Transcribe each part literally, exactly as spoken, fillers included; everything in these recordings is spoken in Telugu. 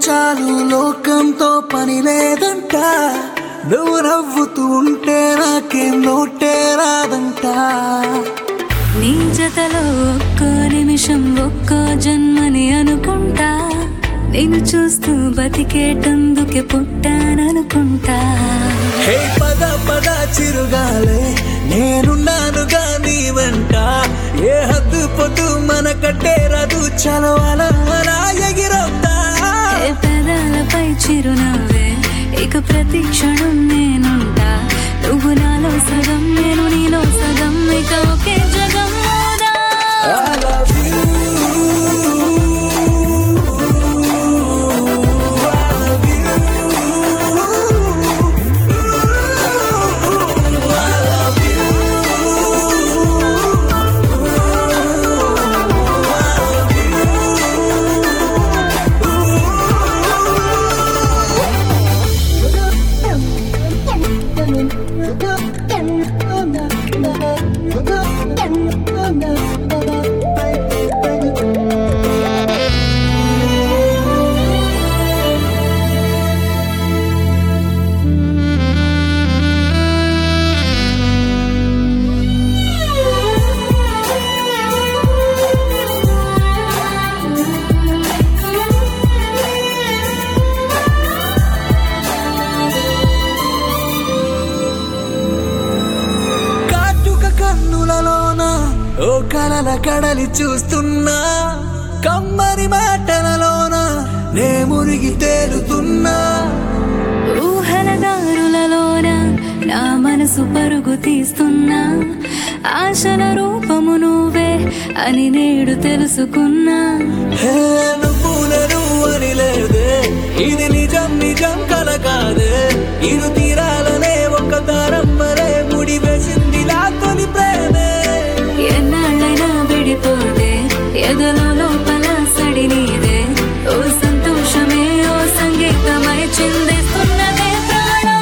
చాలు లోకంతో పని లేదంట, నువ్వు నవ్వుతూ ఉంటే నాకేం లోటే రాదంట. నీ జతలో ఒక్కో నిమిషం ఒక్కో జన్మని అనుకుంటా, నేను చూస్తూ బతికేటందుకే పుట్టాననుకుంటా. హే పద పద చిరుగాలే నేనున్నానుగా నీ వెంట, ఏ హద్దు పొద్దు మన కట్టేరదు చలవాల ఎగిరవుతా. ఏ పెదాలపై చిరునవ్వే ఇక ప్రతి క్షణం నేనుంటా, నువ్వు నాలో సగం నేను నీలో సగం ఇక ఒకే జగం. I love you. ఓ కలల కడలి చూస్తున్నా, కమ్మని మాటలలోన నే మురిగి తేలుతున్నా. ఊహల దారులలోన నా మనసు పరుగు తీస్తున్నా, ఆశల రూపము నువ్వే అని నేడు తెలుసుకున్నా. హే నువ్వులను అని లేదే, ఇది నిజం నిజం కల కాదే, ఇరు తీరాలనే ఒక దారం వరే ముడి వేసిందిలా తొలి ప్రేమే. ఎన్నాళ్ళైనా విడిపోదే ఎదలో లోపల సడి నీదే, ఓ సంతోషమే ఓ సంగీతమై చిందిస్తున్నదే ప్రాణం.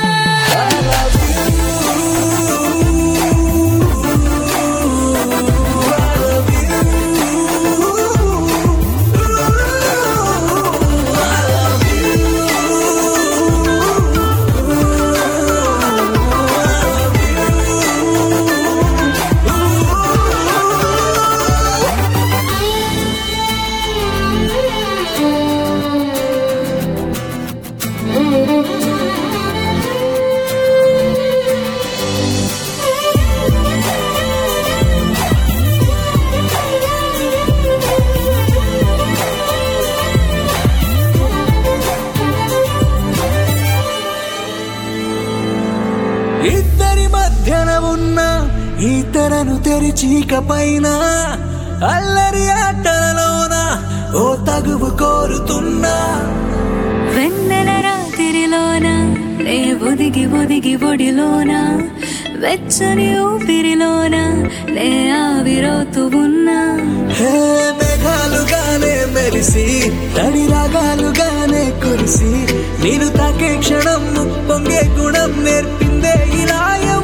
ఇద్దరి మధ్యన ఉన్న ఈ తెరను తెరిచీక పైన అల్లరి ఆటలలోన ఓ తగువు కోరుతున్నా. వెన్నెల రాత్రిలోన నే ఒదిగి ఒదిగి ఒడిలోన, వెచ్చని ఊపిరిలోన నే ఆవిరవుతూ ఉన్నా. హే మేఘాలుగానే మెరిసి తడి రాగాలుగానే కురిసి, నేను తాకే క్షణం పొంగే గుణం నేర్పిందే ఇలా.